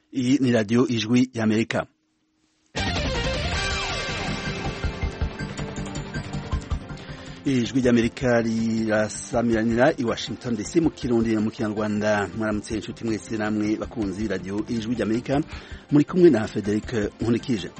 Iyi ni radio Ijwi y'Amerika. Ijwi ry'Amerika rirasamiranira i Washington DC mu Kirundi na mu Kinyarwanda. Mwaramutse inshuti mwese namwe bakunzi radio Ijwi ry'Amerika, muri kumwe na Frederic Nkulikije.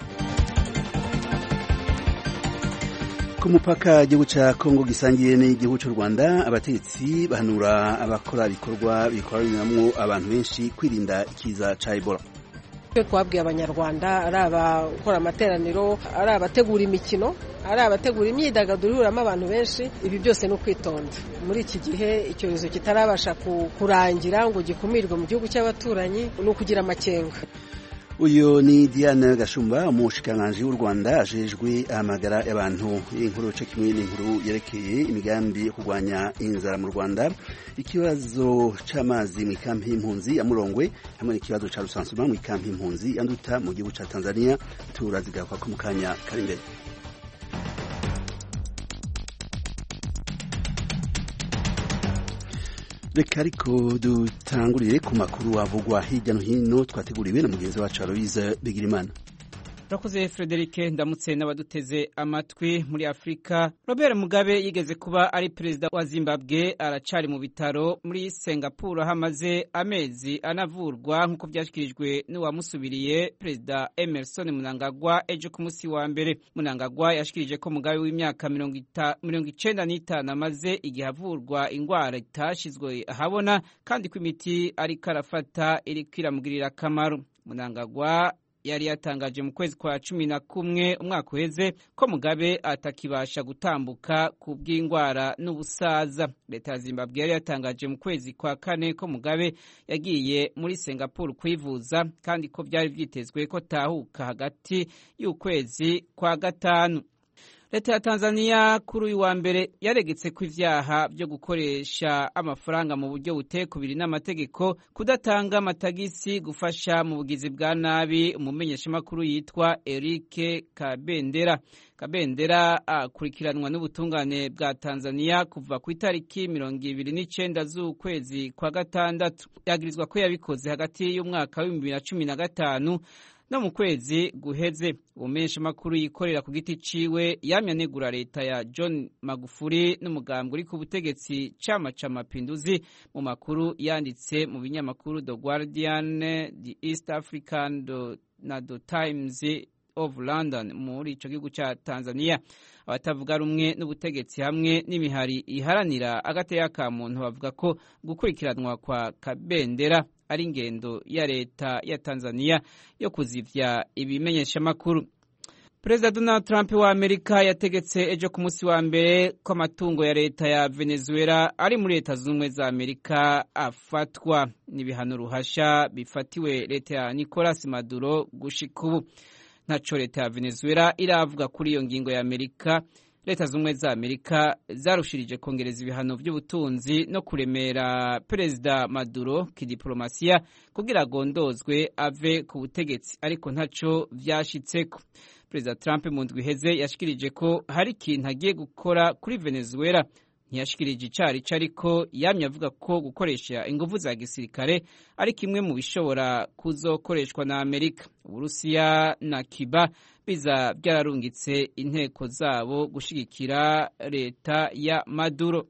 Ku mupaka igihugu ca Kongo gisangiye n'igihugu c'u Rwanda, abatetsi bahanura abakora ibikorwa bikoranamwo abantu benshi kwirinda ikiza ca Ebola. Twabwiye abanyarwanda ari abakora amateraniro, ari abategura imikino, ari abategura imyidagaduro ihuramo abantu benshi, ibi byose no kwitonda. Muri iki gihe icyorezo kitarabasha kurangira ngo gikumirwe mu gihugu cy'abaturanyi, no kugira amakenga. Uyo ni Diane Gashumba, umushikiranganji w'u Rwanda ajejwe amagara y'abantu. Inkuru cyo kimwe n'inkuru yerekeye imigambi yo kurwanya inzara mu Rwanda, ikibazo c'amazi mu ikampi y'impunzi ya Murongwe hamwe n'ikibazo ca rusansuma mu ikampi y'impunzi ya Nduta mu gihugu ca Tanzania turazigakwa ko mu kanya kari imbere. Reka ariko dutangurire ku makuru avugwa hirya no hino twateguriwe na mugenzi wacu Aloise Bigirimana. Rakoze Frederic, ndamutse n'abaduteze amatwi. Muri Afrika, Robert Mugabe yigeze kuba ari perezida wa Zimbabwe aracari mu bitaro muri Singapore hamaze amezi anavurwa nk'uko byashikirijwe n'uwamusubiriye perezida Emmerson Mnangagwa ejo ku munsi wa mbere. Mnangagwa yashikirije ko Mugabe w'imyaka 95 amaze igihe avurwa ingwara itashizwe ahabona kandi ko imiti ariko arafata iriko iramugirira akamaro. Mnangagwa yari yatangaje mu kwezi kwa 11 umwaka uheze ko Mugabe atakibasha gutambuka ku bw'ingwara n'ubusaza. Leta ya Zimbabwe yari yatangaje mu kwezi kwa 4 ko Mugabe yagiye muri Singapore kwivuza kandi ko byari vyitezwe ko tahuka hagati y'ukwezi kwa 5. Leta ya Tanzania kuri uyu wa mbere yaregetse ko ivyaha byo gukoresha amafaranga mu buryo butekubiri n'amategeko, kudatanga amatagisi, gufasha mu bugizi bwa nabi umumenyeshamakuru yitwa Eric Kabendera akurikiranwa n'ubutungane bwa Tanzania kuva ku itariki 29 z'ukwezi kwa 6. Yagirizwa ko yabikoze hagati y'umwaka wa 2015 no mu kwezi guheze. Umumenyeshamakuru yikorera ku giti ciwe yamye anegura leta ya John Magufuli n'umugambwe uri ku butegetsi Chama cha Mapinduzi mu makuru yanditse mu binyamakuru The Guardian, The East African na The Times of London muri ico gihugu ca Tanzania. Abatavuga rumwe n'ubutegetsi hamwe n'imihari iharanira agateka ka muntu bavuga ko gukurikiranwa kwa Kabendera ari ingendo ya leta ya Tanzania yo kuzivya ibimenyeshamakuru. Perezida Donald Trump wa Amerika yategetse ejo ku munsi wa mbere ko amatungo ya leta ya Venezuela ari muri Leta Zunze za Amerika afatwa. N'ibihano ruhasha bifatiwe leta ya Nicolas Maduro gushika ubu. Ntaco leta ya Venezuela iravuga kuri iyo ngingo ya Amerika. Leta Zunze za Amerika zarushirije kongereza ibihano by'ubutunzi no kuremera Perezida Maduro kidiplomasiya kugira agondozwe ave ku butegetsi, ariko ntaco vyashitseko. Perezida Trump mu ndwi iheze yashikirije ko hari ikintu agiye gukora kuri Venezuela. Ntiyashikirije icari ariko yamye avuga ko gukoresha inguvu za gisirikare ari kimwe mu bishobora kuzokoreshwa na Amerika. Uburusiya na Cuba biza byararungitse inteko zabo gushigikira leta ya Maduro.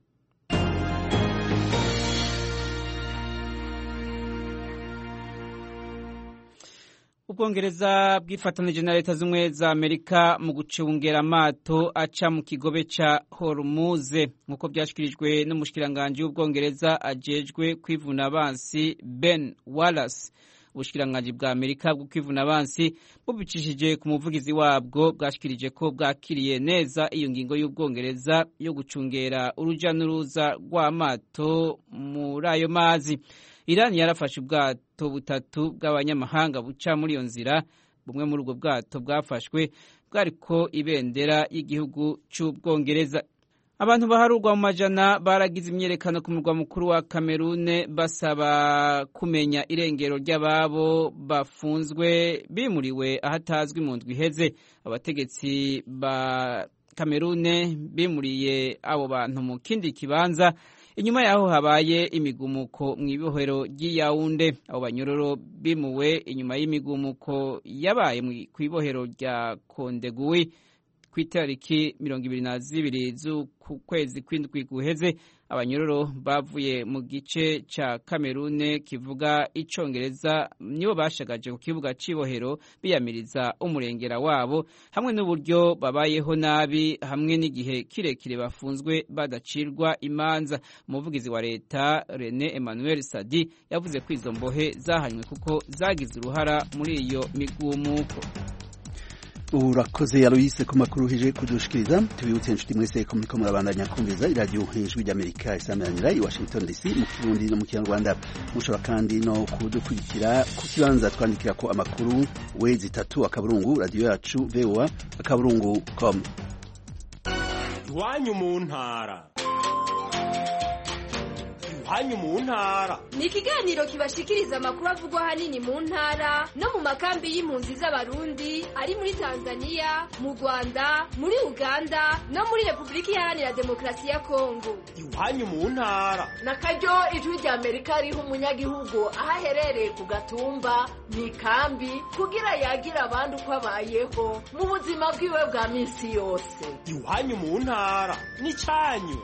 Ubwongereza bwifatanije na Leta Zunze za Amerika mu gucungera amato aca mu kigobe ca Hormuz nkuko byashikirijwe n'umushikiranganje w'Ubwongereza ajejwe kwivuna abansi Ben Wallace. Ubushikiranganje bwa Amerika bwo kwivuna abansi bubicishije ku muvugizi wabwo bwashikirije ko bwakiriye neza iyo ngingo y'Ubwongereza yo gucungera uruja n'uruza rw'amato muri ayo mazi. Iran yarafashe ubwato butatu bw'abanyamahanga buca muri iyo nzira. Bumwe muri ubwo bwato bwafashwe bwariko ibendera y'igihugu c'Ubwongereza. Abantu baharurwa mu majana baragize imyerekano ku murwa mukuru wa Cameroon basaba kumenya irengero ry'ababo bafunzwe bimuriwe ahatazwi mu ndwi iheze. Abategetsi ba Cameroon bimuriye abo bantu mu kindi kibanza inyuma yaho habaye imigumuko mu ibohero ry'Yaounde. Abo banyororo bimuwe inyuma y'imigumuko yabaye ku ibohero rya Kondegui ku itariki 22 z'ukwezi kw'indwi guheze. Abanyororo bavuye mu gice ca Kamerune kivuga icongereza nibo bashagaje ku kibuga cibohero biyamiriza umurengera wabo hamwe n'uburyo babayeho nabi hamwe n'igihe kirekire bafunzwe badacirwa imanza. Umuvugizi wa leta René Emmanuel Sadi yavuze ko izo mbohe zahanywe kuko zagize uruhara muri iyo migumuko. Urakoze Aloise ku makuru hije kudushikiriza. Tubibutse inshuti mwese ko muriko murabandanya kumviriza iradiyo Ijwi ry'Amerika isameranira i Washington DC mu Kirundi no mu Kinyarwanda. Mushobora kandi no kudukurikira ku kibanza twandikira ko amakuru wezi 3 akaburungu radio yacu VOA akaburungu.com. Iwanyu mu ntara. Iwanyu mu ntara ni ikiganiro kibashikiriza amakuru avugwa hanini mu ntara no mu makambi y'impunzi z'abarundi ari muri Tanzania, mu Rwanda, muri Uganda no muri Republika Iharanira Demokarasi ya Kongo. Iwanyu mu ntara nakaryo Ijwi ry'Amerika riha umunyagihugu aho aherereye ku gatumba mu ikambi kugira yagira abandi uko abayeho mu buzima bwiwe bwa minsi yose. Iwanyu mu ntara ni cyanyu.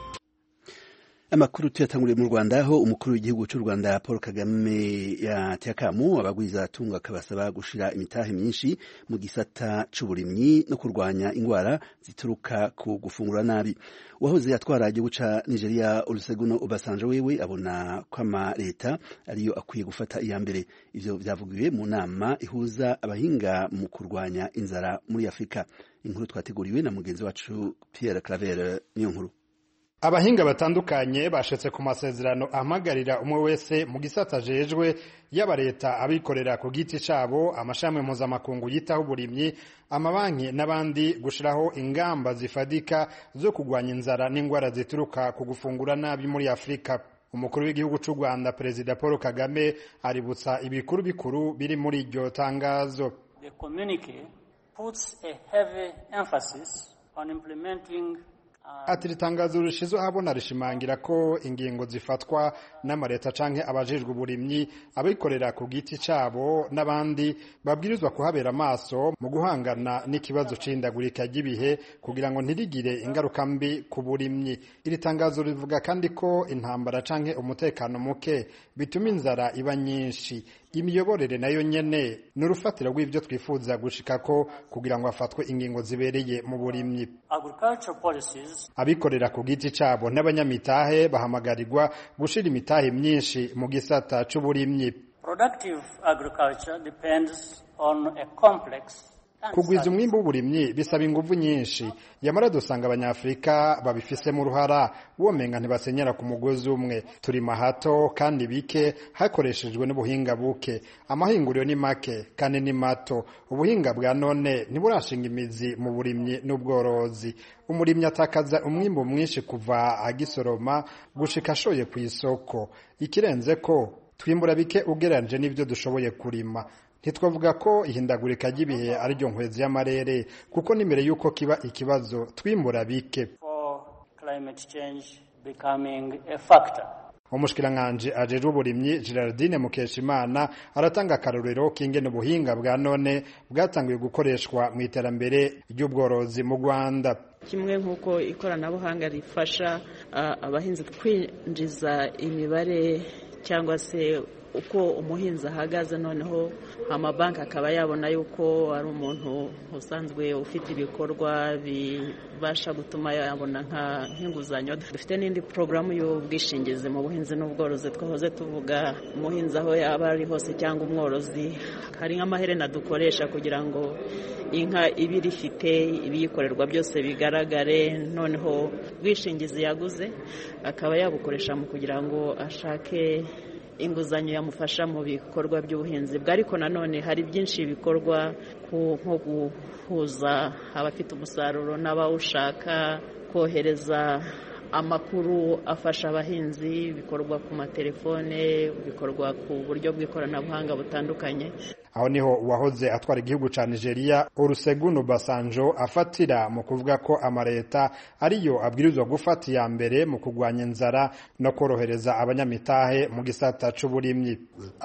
Amakuru tuyatanguriye mu Rwanda aho umukuru w'igihugu cy'u Rwanda Paul Kagame yatekamu abagwiza tunga kabasaba gushira imitahe myinshi mu gisata c'uburimyi no kurwanya ingwara zituruka ku gufungura nabi. Wahoze yatwara igihugu ca Nigeria Olusegun Obasanjo wewe abona ko leta ariyo akwiye gufata iya mbere. Ivyo vyavugiwe mu nama ihuza abahinga mu kurwanya inzara muri Afrika. Inkuru twateguriwe na mugenzi wacu Pierre Claver niyo nkuru. Abahinga batandukanye bashetse ku masezerano ahamagarira umwe wese mu gisata jejwe yaba leta abikorera ku giti cabo amashami mpuzamakungu yitaho uburimyi amabanki n'abandi gushiraho ingamba zifadika zo kugwanya inzara n'ingwara zituruka ku gufungura nabi muri Afrika. Umukuru w'igihugu cy'u Rwanda Perezida Paul Kagame aributsa ibikuru bikuru biri muri iryo tangazo. The communique puts a heavy emphasis on implementing Ati tangazo rishizo habona rishimangira ko ingingo zifatwa n'amareta canke abajejwe uburimyi abikorera ku giti cabo n'abandi babwirizwa kuhabera amaso mu guhangana n'ikibazo c'indagurika ry'ibihe kugira ngo ntirigire ingaruka mbi ku burimyi. Iri tangazo rivuga kandi ko intambara canke umutekano muke bituma inzara iba nyinshi. Imiyoborere nayo nyene n'urufatiro rw'ivyo twifuza gushikako kugira ngo afatwe ingingo zibereye mu burimyi. Agricultural policies. Abikorera ku giti cabo n'abanyamitahe bahamagarirwa gushira imitahe myinshi mu gisata c'uburimyi. Productive agriculture depends on a complex. Kugwiza umwimbu w'uburimyi bisaba inguvu nyinshi. Yamara dusanga abanyafrika babifise mu ruhara womenga ntibasenyera ku mugozi umwe. Turi mahato kandi bike hakoreshejwe n'ubuhinga buke. Amahinguriro ni make kandi ni mato. Ubuhinga bwa none ntiburashinga imizi mu burimyi n'ubworozi. Umurimyi atakaza umwimbu mwinshi kuva agisoroma gushika ashoye ku isoko. Ikirenze ko twimbura bike ugereranyije n'ivyo dushoboye kurima. Ntitwavuga ko ihindagurika ry'ibihe ari ryo nkwezi y'amarere kuko nimere yuko kiba ikibazo twimbura bike. Climate change becoming a factor. Umushikiranganje ajejwe uburimyi Gerardine Mukeshimana aratanga akarorero k'ingene ubuhinga bwa none bwatangiye gukoreshwa mu iterambere ry'ubworozi mu Rwanda. Kimwe nk'uko ikoranabuhanga rifasha abahinzi kwinjiza imibare cyangwa se uko umuhinzi ahagaze, noneho amabanki akaba yabona yuko ari umuntu usanzwe ufite ibikorwa bibasha gutuma yabona nk'inguzanyo. Dufite n'indi porogaramu y'ubwishingizi mu buhinzi n'ubworozi twahoze tuvuga umuhinzi aho yaba ari hose cyangwa umworozi. Hari nk'amaherena dukoresha kugira ngo inka ibiri ifite ibiyikorerwa byose bigaragare, noneho ubwishingizi yaguze akaba yabukoresha mu kugira ngo ashake inguzanyo yamufasha mu bikorwa by'ubuhinzi bwa. Ariko nanone hari byinshi bikorwa nko guhuza abafite umusaruro n'abawushaka, kohereza amakuru afasha abahinzi, bikorwa ku matelefone, bikorwa ku buryo bw'ikoranabuhanga butandukanye. aho niho uwahoze atwara igihugu ca Nigeria Olusegun Obasanjo afatira mu kuvuga ko amareta ariyo abwirizwa gufata ya mbere mu kugwanya inzara no korohereza abanyamitahe mu gisata c'uburimyi.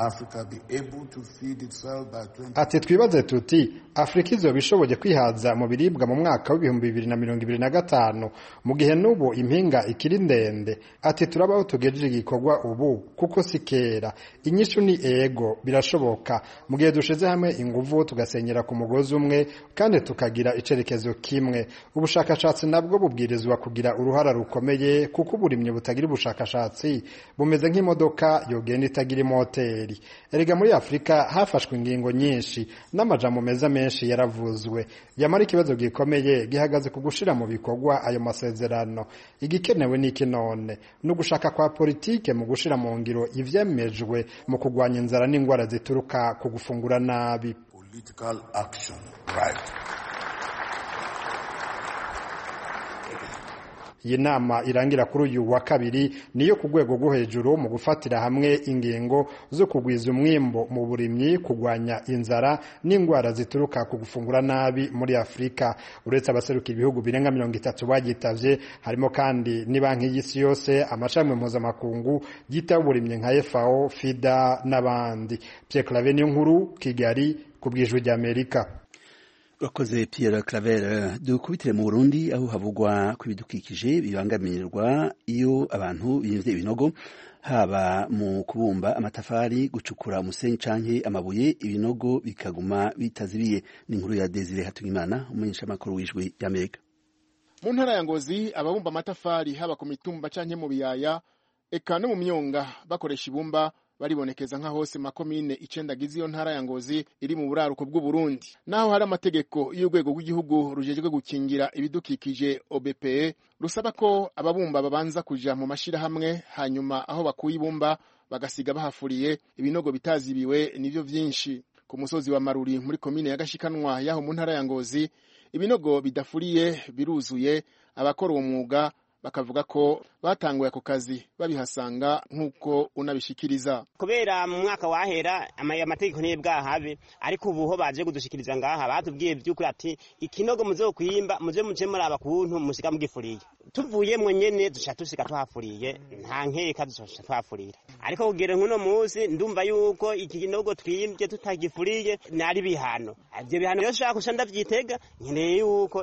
Ati twibaze tuti Afrika izobishoboye kwihaza mu biribwa mu mwaka wa 2025 mu gihe nubu impinga ikiri ndende. Ati turabaho tugejeje igikorwa ubu kuko sikera. Inyishu ni ego, birashoboka mu gihe dushize hamwe inguvu tugasenyera ku mugozi umwe kandi tukagira icerekezo kimwe. Ubushakashatsi nabwo bubwirizwa kugira uruhara rukomeye kuko uburimyi butagira ubushakashatsi bumeze nk'imodoka yogenda itagira moteri. Erega muri Afrika hafashwe ingingo nyinshi n'amajambo meza menshi yaravuzwe. Yamara ikibazo gikomeye gihagaze ku gushira mu bikorwa ayo masezerano. Igikenewe ni kinone no gushaka kwa politike mu gushira mu ngiro ivyemejwe mu kugwanya inzara n'ingwara zituruka ku gufungura nabi. Political action, right. Iyi nama irangira kuri uyu wa kabiri niyo ku rwego rwo hejuru mu gufatira hamwe ingingo zo kugwiza umwimbo mu burimyi, kugwanya inzara n'ingwara zituruka ku gufungura nabi muri Afrika. Uretse abaseruka ibihugu birenga 30 bagitavye, harimo kandi ni banki y'isi yose, amashami mpuzamakungu yita uburimyi nka FAO, FIDA n'abandi. Pierre Claver Nkuru, Kigali, ku bw'Ijwi ry'Amerika. Urakoze Pierre Claver. Dukubitire mu Burundi aho havugwa ku bidukikije bibangamirwa iyo abantu bimvye ibinogo, haba mu kubumba amatafari, gucukura umusenyi canke amabuye, ibinogo bikaguma bitazibiye. Ni inkuru ya Desire Hatungimana, umumenyeshamakuru w'Ijwi ry'Amerika. Mu ntara ya Ngozi ababumba amatafari haba ku mitumba canke mu biyaya eka no mu myonga bakoresha ibumba baribonekeza nka hose makomine 9 agize iyo ntara ya Ngozi iri mu buraruko bw'u Burundi. Naho hari amategeko y'urwego rw'igihugu rujejwe gukingira ibidukikije OBPE rusaba ko ababumba babanza kuja mu mashira hamwe, hanyuma aho bakuye ibumba bagasiga bahafuriye ibinogo bitazibiwe. Nivyo vyinshi ku musozi wa Maruri muri komine ya Gashikanwa yaho mu ntara ya Ngozi, ibinogo bidafuriye biruzuye. Abakora uwo mwuga bakavuga ko batanguye ako kazi babihasanga nk'uko unabishikiriza. Kubera mu mwaka wahera amategeko ntibwa habe, ariko ubuho baje kudushikiriza ngaha batubwiye by'ukuri ati ikinogo muzokwimba muje muri abakuntu musika mugifuriye. Tuvuyemwe nyene dusha tusika twafuriye, nta nkeka dusha twafurira. Ariko kugera nkuno munsi ndumva yuko ikinogo twimbye tutagifuriye nari bihano. Ivyo bihano yo shaka kushanda vyitega nkeneye yuko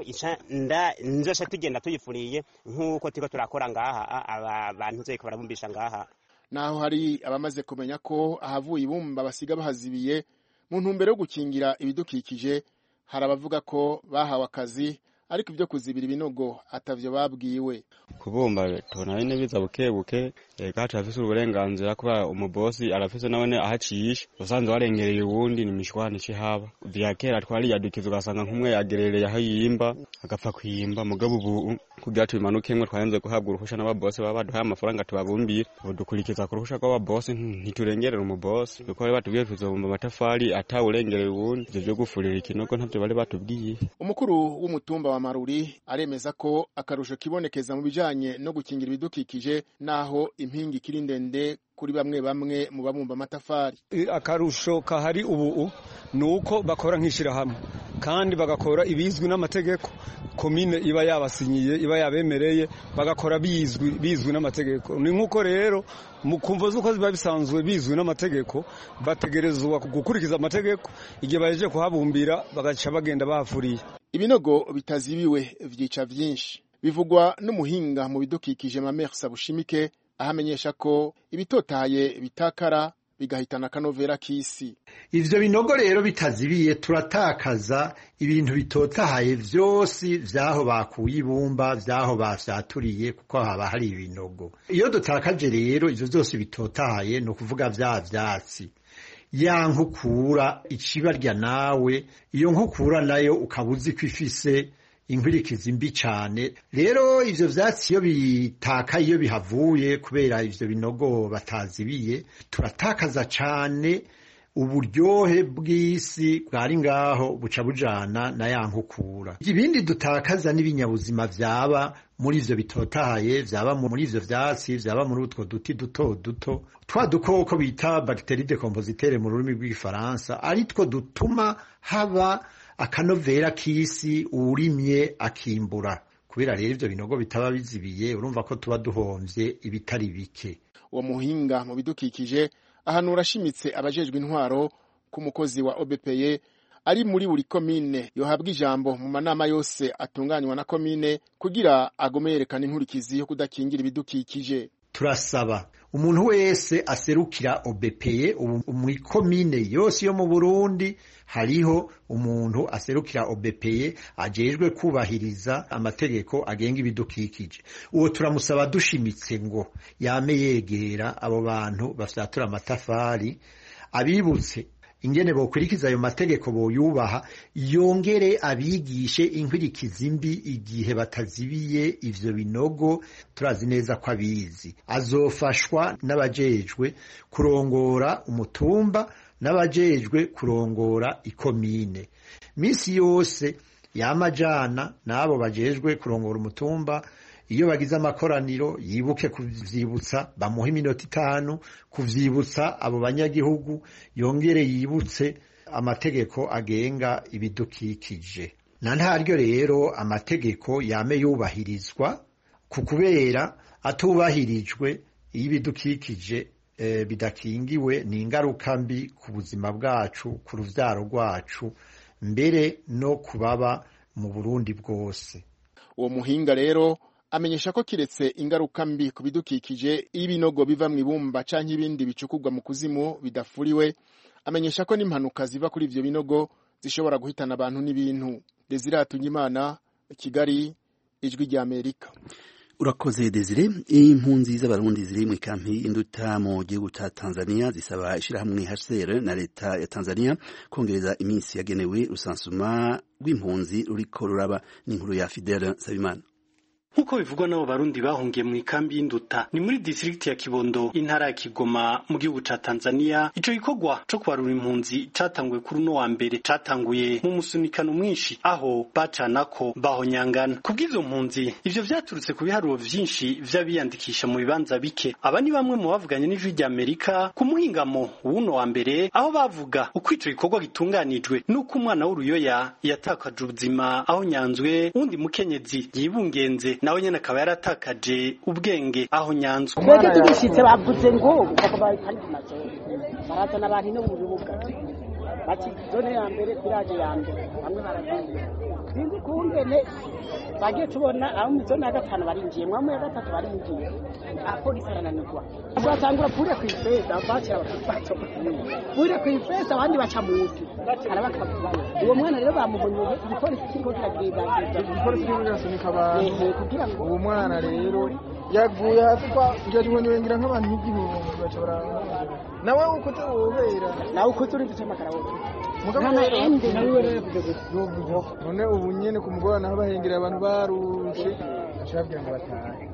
nzosha tugenda tuyifuriye nk'uko tiko turakora ngaha abantu zeko barabumbisha ngaha. Naho hari abamaze kumenya ko ahavuye ibumba basiga bahazibiye mu ntumbero yo gukingira ibidukikije, hari abavuga ko bahawe akazi ariko ibyo kuzibira ibinogo atavyo babwiwe. Kubumba tona ine biza bukebuke gacha afise uburenganzira kuba umubosi arafise none ahacisha usanze warengereye uwundi ni mishwane cihaba. Vya kera twari yadukiza ugasanga nkumwe yagerereye aho yimba agapfa kwimba, mugabo ubu kugira tubimanukemwe twayenze guhabwa uruhusha n'ababosi baba baduhaye amafaranga tubabumbira, udukurikiza ku ruhusha rw'ababosi ntiturengerera umubosi kuko bari batubwiye tuzobumba amatafari atawurengereye uwundi. Ivyo byo gufurira ikinogo ntavyo bari batubwiye. Umukuru w'umutumba wa Maruri aremeza ko akarusho kibonekeza mu bijanye no gukingira ibidukikije naho impingi kiri ndende kuri bamwe mu babumba amatafari. Akarusho kahari ubu nuko bakora nkishira hamwe kandi bagakora ibizwi n'amategeko. Komine iba yabasinyiye, iba yabemereye, bagakora bizwi n'amategeko. Ni nkuko rero mu kumva zuko ziba bisanzwe bizwi n'amategeko, bategerezwa gukurikiza amategeko. Igihe baje kuhabumbira bagaca bagenda bahafuriye. Ibinogo bitazibiwe vyica vyinshi. Bivugwa n'umuhinga mu bidukikije Mamer Sabushimike, ahamenyesha ko ibitotaye bitakara bigahitana kanovera kisi. Ivyo binogo rero bitazibiye turatakaza ibintu bitotahaye vyose vyaho bakuye ibumba, vyaho bafyaturiye kuko haba hari ibinogo. Iyo dutakaje rero ivyo vyose bitotahaye no kuvuga vyatsi, ya nkukura icibarya nawe, iyo nkukura nayo ukabuzi kwifise inkwirikizi mbi cyane. Rero ivyo vyatsi iyo bitaka, iyo bihavuye kubera ivyo binogo batazibiye, turatakaza cyane uburyohe bw'isi bwari ngaho buca bujana na ya nkukura. Ibindi dutakaza n'ibinyabuzima vyaba muri ivyo bitotahaye, vyaba muri ivyo vyatsi, vyaba muri utwo duti duto duto, twa dukoko bita bacterie decompositaire mu rurimi rw'igifaransa, ari two dutuma haba akanovera k'isi uwurimye akimbura. Kubera rero ivyo binogo bitaba bizibiye, urumva ko tuba duhomvye ibitari bike. Uwo muhinga mu bidukikije ahanura ashimitse abajejwe intwaro ku mukozi wa OBPE ari muri buri komine yohabwa ijambo mu manama yose atunganywa na komine kugira agome yerekana inkurikizi yo kudakingira ibidukikije. Turasaba umuntu wese aserukira OBPE muri komine yose yo mu Burundi, hariho umuntu aserukira OBPE ajejwe kubahiriza amategeko agenga ibidukikije. Uwo turamusaba dushimitse ngo yame yegera abo bantu bafyatura amatafari, abibutse ingene bokurikiza ayo mategeko boyubaha, yongere abigishe inkurikizi mbi igihe batazibiye ivyo binogo. Turazi neza ko abizi. Azofashwa n'abajejwe kurongora umutumba n'abajejwe kurongora ikomine. Misi yose yamajana n'abo bajejwe kurongora umutumba, iyo bagize amakoraniro yibuke kuvyibutsa, bamuha iminota 5 kuvyibutsa abo banyagihugu, yongere yibutse amategeko agenga ibidukikije. Na ntaryo rero amategeko yame yubahirizwa, kukubera atubahirijwe ibidukikije bidakingiwe ni ingaruka mbi ku buzima bwacu, ku ruvyaro rwacu, mbere no kubaba mu Burundi bwose. Uwo muhinga rero amenyesha ko kiretse ingaruka mbi ku bidukikije ibinogo biva mu ibumba canke ibindi bicukurwa mu kuzimu bidafuriwe, amenyesha ko n'impanuka ziva kuri ivyo binogo zishobora guhitana abantu n'ibintu. Desire Atunyimana, Kigali, Ijwi rya Amerika. Urakoze Desire. Impunzi z'abarundi ziri mu kampi Induta mu gihugu ca Tanzania zisaba ishirahamwe HCR na leta ya Tanzania kongereza iminsi yagenewe rusansuma rw'impunzi ruriko ruraba. N'inkuru ya Fidel Sabimana. Nkuko bivugwa n'abo barundi bahungiye mu ikambi y'Induta ni muri district ya Kibondo, intara ya Kigoma mu gihugu ca Tanzania. Ico gikorwa co kubarura impunzi catanguye kuri uno wa mbere, catanguye mu musunikano mwinshi aho bacanako bahonyangana. Kubw'ivyo mpunzi ivyo vyaturutse ku biharuro vyinshi vy'abiyandikisha mu bibanza bike. Aba ni bamwe mu bavuganye n'Ijwi rya Amerika ku muhingamo w'uno wa mbere, aho bavuga uko ico gikorwa gitunganijwe n'uko umwana w'uruyoya yatakaje ubuzima aho nyanzwe, undi mukenyezi yibungenze nawe nyene akaba yaratakaje ubwenge aho nyanzwe. Twege tugishitse bavuze ngo bakabaye kandi mazo barazana abantu no mu bibuga bati zone ya mbere village ya mbere bamwe baragiye bindi kungene bagiye tubona aho mu zone ya gatanu barinjiye, mwamwe ya gatatu barinjiye, apolisi arananirwa batangura pure kwifeza bakira abafato pure kwifeza abandi baca muzi arabakavuye. Uwo mwana rero bamubonye igipolisi kiriko kiragenda igipolisi kirasunika abantu kugira ngo uwo mwana rero yaguye hasi kwa ngira nk'abantu nk'igihumbi bacora nawe ukuze wobera nawe ukuze uri gucama wowe mugana ende nawe rero none ubu nyene ku mugora naho bahengera abantu barushe cyabwira ngo batahe.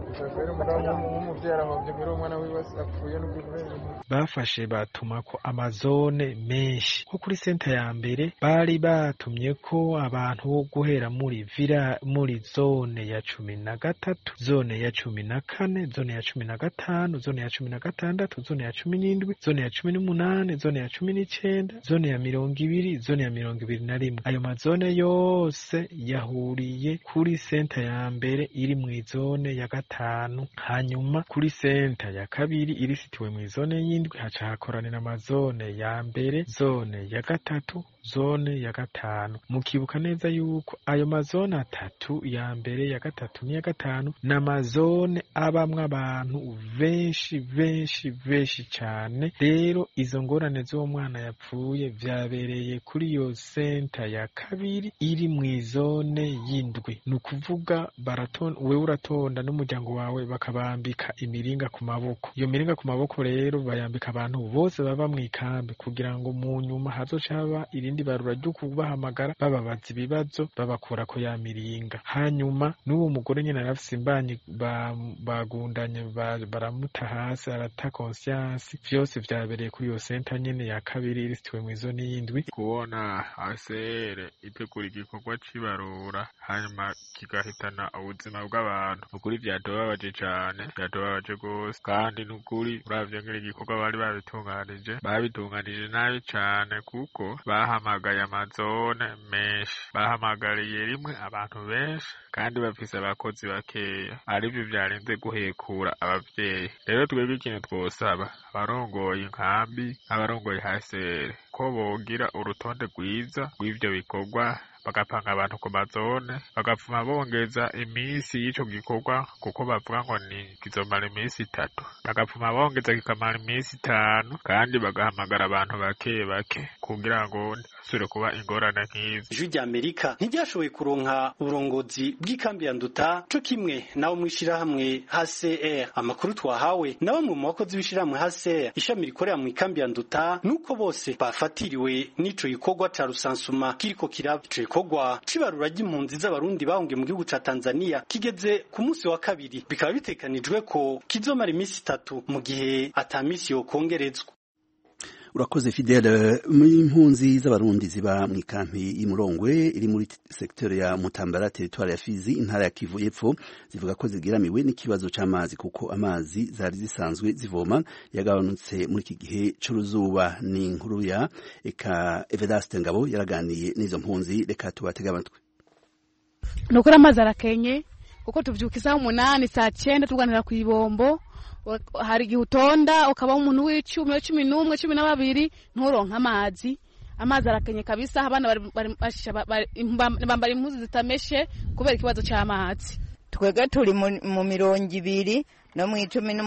Bafashe batumako amazone menshi nko kuri senta ya mbere bari batumye ko abantu bo guhera muri zone ya 13, zone ya 14, zone ya 15, zone ya 16, zone ya 17, zone ya 18, zone ya 19, zone ya 20, zone ya 21. Ayo mazone yose yahuriye kuri senta ya mbere iri mu zone ya 5, hanyuma kuri senta ya kabiri iri sitiwe mu zone y'indwi haca hakoranira amazone ya mbere, zone ya 3, zone ya 5. Mukibuka neza yuko ayo mazone 3 ya mbere, ya 3 n'iya 5 n'amazone abamwe abantu benshi cyane. Rero izo ngorane z'uwo mwana yapfuye vyabereye kuri iyo senta ya kabiri iri mu zone y'indwi. Nukuvuga wewe uratonda n'umuryango umuryango wawe bakabambika imiringa ku maboko. Iyo miringa ku maboko rero bayambika abantu bose baba mu ikambi kugira ngo mu nyuma hazoca haba irindi barura ryo kubahamagara bababaza ibibazo babakura ko ya miringa. Hanyuma n'uwo mugore nyene arafise imbanyi bagundanye baramuta hasi arata conscience. Vyose vyabereye kuri iyo senta nyene ya kabiri irisitiwe mu zone y'indwi. Kubona ACR itegura igikorwa cibarura hanyuma kigahitana ubuzima bw'abantu ukuri vyatubabaje cane, vyatubabaje gose, kandi n'ukuri uravye ngene igikorwa bari babitunganije nabi cane, kuko bahamagaye amazone menshi, bahamagariye rimwe abantu benshi kandi bafise abakozi bakeya, arivyo vyarenze guhekura abavyeyi. Rero twebwe ikintu twosaba abarongoye inkambi, abarongoye ACR ko bogira urutonde rwiza rw'ivyo bikorwa, bagapanga abantu ku mazone, bagapfuma bongeza iminsi y'ico gikorwa, kuko bavuga ngo ni kizomara iminsi 3, bagapfuma bongeza kikamara iminsi 5, kandi bagahamagara abantu bake bake kugira ngo asubire kuba ingorane nk'izi. Ijwi rya Amerika ntiryashoboye kuronka uburongozi bw'ikambi ya Nduta co kimwe nabo mwishirahamwe HCR. Amakuru twahawe na bamwe mu bakozi b'ishirahamwe HCR ishami rikorera mu ikambi ya Nduta nuko bose bafatiriwe n'ico gikorwa ca rusansuma kiriko kiraba. Ico gikorwa cibarura ry'impunzi z'abarundi bahungiye mu gihugu ca Tanzania kigeze ku munsi wa kabiri, bikaba bitekanijwe ko kizomara iminsi 3 mu gihe atamisi yo kongerezwa. Urakoze Fidele. Impunzi z'abarundi ziba mu ikampi y'Imurongwe iri muri secteur ya Mutambara, territoire ya Fizi, intara ya Kivu y'Epfo, zivuga ko zigiramiwe n'ikibazo c'amazi, kuko amazi zari zisanzwe zivoma yagabanutse muri iki gihe c'uruzuba. Ni inkuru ya Vedaste Ngabo yaraganiye n'izo mpunzi, reka tubatega amatwi. Nukuri amazi arakenye, kuko tuvyukiza 8 saa 9 tuganira ku ibombo. Hari igihe utonda ukaba umuntu w'10, 11, 12 nturonka amazi. Amazi arakenye kabisa, abana bambara impuzu zitameshe kubera ikibazo cy'amazi. Twege turi mu 200 no mu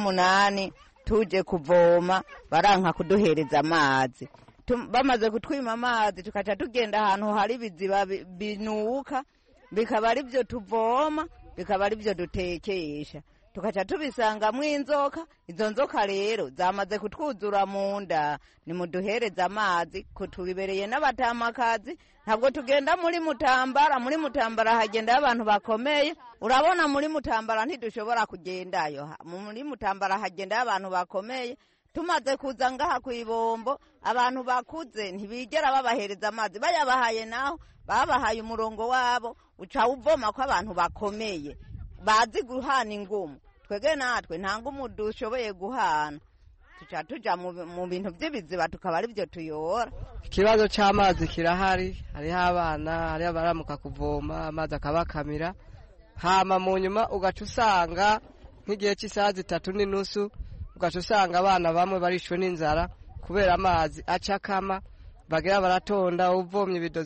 18 tuje kuvoma, baranka kuduhereza amazi. Bamaze kutwima amazi tukaca tugenda ahantu hari biziba binuka, bikaba ari byo tuvoma, bikaba ari byo dutekesha. Tukaca tubisangamwe inzoka. Izo nzoka rero zamaze kutwuzura mu nda, ni muduhereza amazi, kutubibereye n'abatamakazi. Ntabwo tugenda muri Mutambara. Muri Mutambara hagenda abantu bakomeye, urabona muri Mutambara ntidushobora kugendayo. Muri Mutambara hagenda abantu bakomeye. Tumaze kuza ngaha ku ibombo, abantu bakuze ntibigera babahereza amazi. Bayabahaye naho babahaye umurongo wabo, uca uvoma ko abantu bakomeye bazi guhana ingumu. Twege natwe nta ngumu dushoboye guhana, tuca tuja mu bintu by'ibiziba tukaba ari byo tuyora. Ikibazo c'amazi kirahari, hariho abana, hariho abaramuka kuvoma amazi akabakamira, hama mu nyuma ugaca usanga nk'igihe cy'isaha 3:30 ugaca usanga abana bamwe barishwe n'inzara kubera amazi acakama, bagira baratonda, uvomye ibido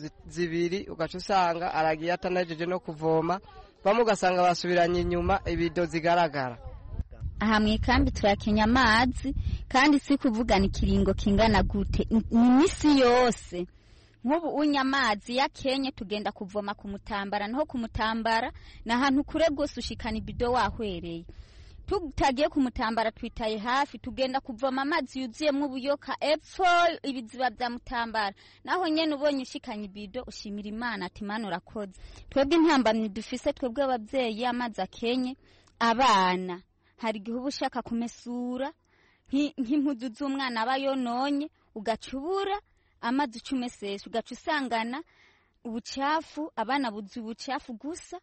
2 ugaca usanga aragiye atanajeje no kuvoma, bamwe ugasanga basubiranye inyuma ibido zigaragara. Aha mu ikambi turakenya amazi, kandi si kuvugana ikiringo kingana gute, imisi yose. Nk'ubu unya amazi ya Kenya tugenda kuvoma ku Mutambara, naho ku Mutambara na hantu kure gose ushikana ibido wahwereye. Tutagiye ku Mutambara twitaye hafi, tugenda kuvoma amazi yuzuyemwe ubuyoka epfo ibiziba bya Mutambara, naho nyene ubonye ushikanye ibido ushimira Imana ati Mana urakoze. Twebwe intambamye dufise twebwe abavyeyi, amazi akenye, abana hari igihe ushaka kumesura nk'impuzu z'umwana abayononye, ugacubura amazi ucumesesha, ugaca usangana ubucafu, abana buzi ubucafu gusa.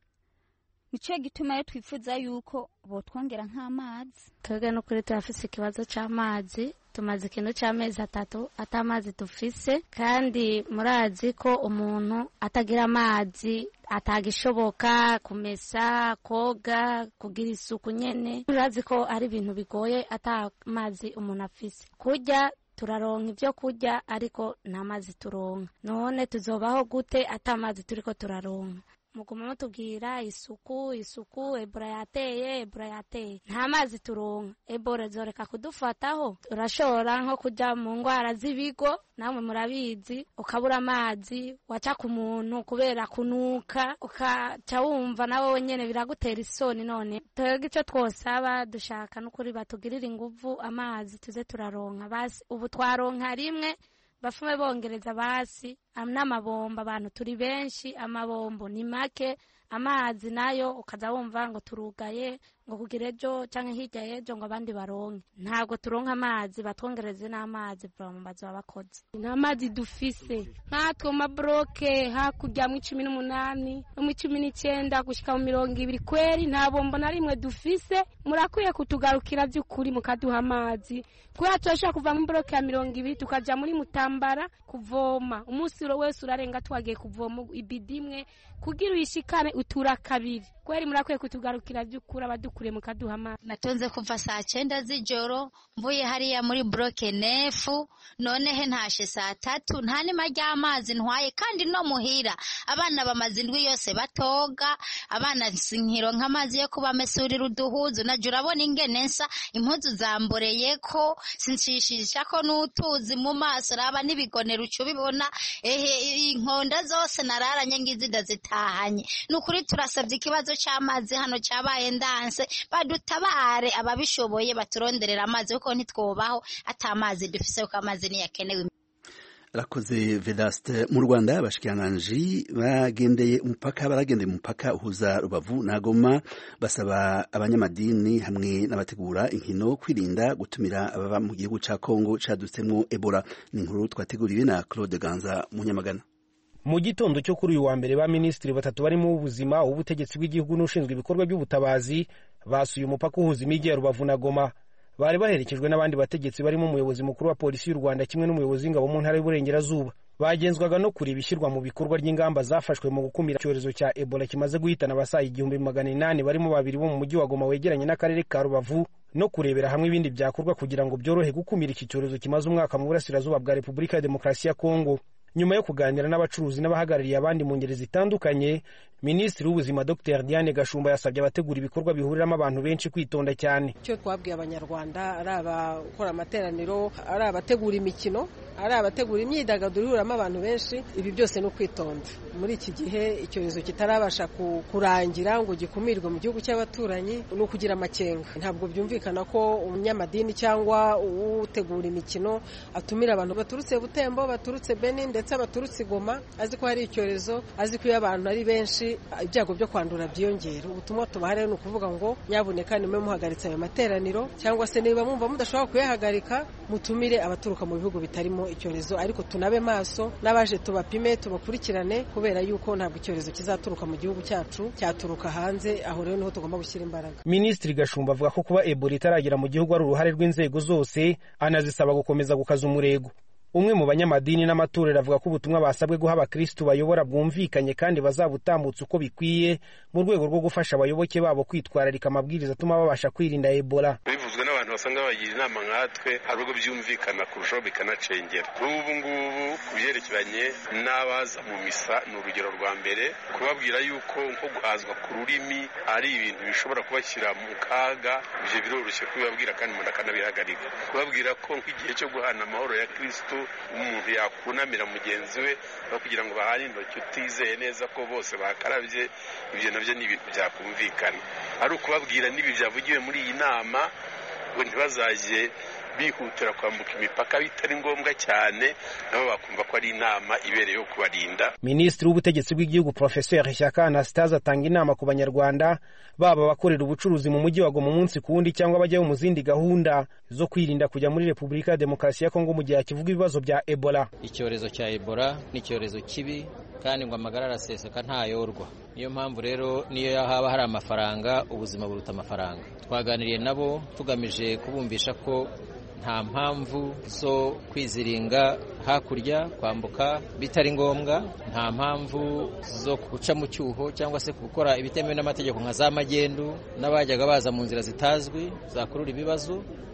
Nico gituma yo twifuza yuko botwongera nk'amazi. Twebwe no kuri turafise ikibazo c'amazi, tumaze ikintu c'amezi 3 atamazi dufise, kandi murazi ko umuntu atagira amazi atagishoboka kumesa, koga, kugira isuku nyene. Murazi ko ari ibintu bigoye atamazi umuntu afise. Kurya turaronka ivyo kurya ariko nta mazi turonka. None tuzobaho gute atamazi turiko turaronka? muguma mutubwira isuku Ebola yateye nta mazi turonka. Ebola zoreka kudufataho, urashobora nko kuja mu ngwara z'ibigo, namwe murabizi, ukabura amazi waca ku muntu kubera kunuka, ukaca wumva nawe nyene biragutera isoni. None twebwe ico twosaba dushaka n'ukuri batugirira inguvu amazi tuze turaronka. Basi ubu twaronka rimwe, bafume bongereza basi n'amabomba. Abantu turi benshi, amabombo ni make, amazi nayo ukaza wumva ngo turugaye ngo kugira ejo canke hirya y'ejo ngo abandi baronke. Ntabwo turonka amazi, batwongereze n'amazi bazoba bakoze. Nta mazi dufise, nkatwe mu mabroke hakurya mu 18 no mu 19 gushika mu 20 kweri nta bombo na rimwe dufise. Murakwiye kutugarukira by'ukuri mukaduha amazi, kubera turashaka kuva mu broke ya 20 tukaja muri Mutambara kuvoma. Umunsi wese urarenga twagiye kuvoma ibidimwe kugira uyishikane utura kabiri. Kweri murakwiye kutugarukira by'ukuri abadukure mukaduha amazi. Natonze kuva saa 9 z'ijoro mvuye hariya muri broke nefu, none he ntashe saa 3 nta nima ry'amazi ntwaye, kandi no muhira abana bamaze indwi yose batoga, abana sinkiro nk'amazi yo kubamesurira uduhuzu. Naje urabona ingene nsa, impuzu zamboreye ko sincishisha ko n'utuzi mu maso, raba nibigonera uco bibona, inkonda zose nararanye ngizi ndazitahanye. Nukuri turasabye ikibazo cy'amazi hano cyabaye ndanse, badutabare ababishoboye baturonderera amazi kuko ntitwobaho atamazi dufise, kuko amazi ni yakenewe. Rakoze Vedaste. Mu Rwanda abashikiranganji baragendeye umupaka uhuza Rubavu na Goma, basaba abanyamadini hamwe n'abategura inkino kwirinda gutumira ababa mu gihugu ca Kongo cadutsemwo Ebola. Ni inkuru twateguriwe na Claude Ganza Munyamagana. Mu gitondo cyo kuri uyu wa mbere ba ministri batatu barimo ubuzima, ubutegetsi bw'igihugu n'ushinzwe ibikorwa by'ubutabazi basuye umupaka uhuza imijyi ya Rubavu na Goma. Bari baherekejwe n'abandi bategetsi barimo umuyobozi mukuru wa polisi y'u Rwanda kimwe n'umuyobozi w'ingabo mu ntara y'Uburengerazuba. Bagenzwaga no kureba ishyirwa mu bikorwa ry'ingamba zafashwe mu gukumira icyorezo cya Ebola kimaze guhitana abasaga 1800 barimo babiri bo mu mujyi wa Goma wegeranye n'akarere ka Rubavu, no kurebera hamwe ibindi byakorwa kugira ngo byorohe gukumira iki cyorezo kimaze umwaka mu burasirazuba bwa Repubulika ya Demokarasi ya Kongo. Nyuma yo kuganira n'abacuruzi n'abahagarariye abandi mu ngeri zitandukanye, Minisitiri w'Ubuzima Dr Diane Gashumba yasabye abategura ibikorwa bihuriramo abantu benshi kwitonda cyane. Cyo twabwiye abanyarwanda, ari abakora amateraniro, ari abategura imikino, ari abategura imyidagaduro ihuramo abantu benshi, ibi byose no kwitonda. Muri iki gihe icyorezo kitarabasha kurangira ngo gikumirwe mu gihugu cy'abaturanyi, no kugira amakenga. Ntabwo byumvikana ko umunyamadini cyangwa utegura imikino atumira abantu baturutse Butembo, baturutse Benin ndetse baturutse Goma, azi ko hari icyorezo, azi ko abantu ari benshi ibyago byo kwandura byiyongera. Ubutumwa tubahare ni ukuvuga ngo nyabuneka nimwe muhagaritse ayo materaniro, cyangwa se niba mwumva mudashobora kuyahagarika mutumire abaturuka mu bihugu bitarimo icyorezo, ariko tunabe maso n'abaje tubapime tubakurikirane, kubera yuko ntabwo icyorezo kizaturuka mu gihugu cyacu, cyaturuka hanze. Aho rero niho tugomba gushyira imbaraga. Minisitiri Gashumba avuga ko kuba Ebola itaragera mu gihugu ari uruhare rw'inzego zose, anazisaba gukomeza gukaza umurego. Umwe mu banyamadini n'amatorero avuga ko ubutumwa basabwe guha abakristo bayobora bwumvikanye kandi bazabutambutsa uko bikwiye mu rwego rwo gufasha abayoboke babo kwitwararika amabwiriza atuma babasha kwirinda Ebola. Bivuzwe n'abantu basanga bagira inama nkatwe, hari ubwo byumvikana kurushaho bikanacengera. Ubu ngubu kubyerekeranye n'abaza mu misa ni urugero rwa mbere, kubabwira yuko nko guhazwa ku rurimi ari ibintu bishobora kubashyira mu kaga, ibyo biroroshye kubibabwira kandi umuntu akanabihagarika. Kubabwira ko nk'igihe cyo guhana amahoro ya Kristo umuntu yakunamira mugenzi we no kugira ngo bahane intoki utizeye neza ko bose bakarabye, ibyo nabyo ni ibintu byakumvikana. Ari ukubabwira n'ibi byavugiwe muri iyi nama ngo ntibazajye bihutira kwambuka imipaka bitari ngombwa cyane, nabo bakumva ko ari inama ibereye yo kubarinda. Minisitiri w'ubutegetsi bw'igihugu Professeur Shyaka Anastase atanga inama ku banyarwanda baba bakorera ubucuruzi mu mujyi wa Goma umunsi ku wundi cyangwa bajya mu zindi gahunda zo kwirinda kujya muri Repubulika ya Demokarasi ya Kongo mu gihe kivuga ibibazo bya Ebola. Icyorezo cya Ebola ni icyorezo kibi kandi ngo amagara araseseka ntayorwa. Niyo mpamvu rero niyo haba hari amafaranga, ubuzima buruta amafaranga. Twaganiriye nabo tugamije kubumvisha ko nta mpamvu zo kwiziringa hakurya kwambuka bitari ngombwa, nta mpamvu zo guca mu cyuho cyangwa se gukora ibitemewe n'amategeko nka za magendu n'abajyaga baza mu nzira zitazwi zakurura ibibazo.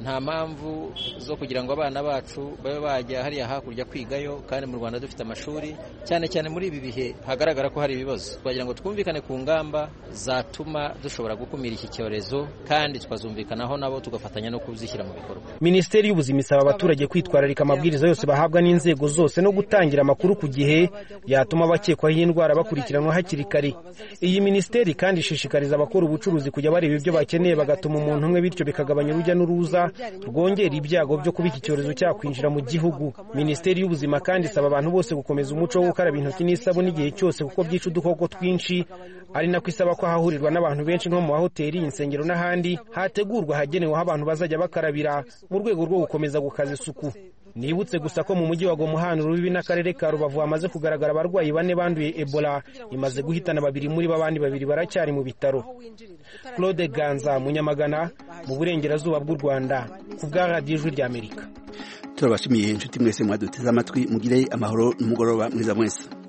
nta mpamvu zo kugira ngo abana bacu babe bajya hariya hakurya kwigayo kandi mu Rwanda dufite amashuri cyane cyane muri ibi bihe hagaragara ko hari ibibazo. Twagira ngo twumvikane ku ngamba zatuma dushobora gukumira iki cyorezo kandi twazumvikanaho nabo tugafatanya no kuzishyira mu bikorwa. Minisiteri y'Ubuzima isaba abaturage kwitwararika amabwiriza yose bahabwa n'inzego zose no gutangira amakuru ku gihe yatuma abakekwaho iyi ndwara bakurikiranwa hakiri kare. Iyi minisiteri kandi ishishikariza abakora ubucuruzi kujya bareba ibyo bakeneye bagatuma umuntu umwe, bityo bikagabanya urujya n'uruza rwongera ibyago byo kuba iki cyorezo cyakwinjira mu gihugu. Minisiteri y'Ubuzima kandi isaba abantu bose gukomeza umuco wo gukaraba intoki n'isabune igihe cyose kuko byica udukoko twinshi, ari nako isaba ko hahurirwa n'abantu benshi nko mu mahoteli, insengero n'ahandi hategurwa hagenewe aho abantu bazajya bakarabira mu rwego rwo gukomeza gukaza isuku. Nibutse gusa ko mu mujyi wa Goma hano Rubibi n'akarere ka Rubavu hamaze kugaragara abarwayi 4 banduye Ebola, imaze guhitana 2 muri babandi 2 baracyari mu bitaro. Claude Ganza, Munyamagana, mu burengerazuba bw'u Rwanda, ku bwa Radio Ijwi ry'Amerika. Turabashimiye inshuti mwese mwaduteze amatwi, mugire amahoro n'umugoroba mwiza mwese.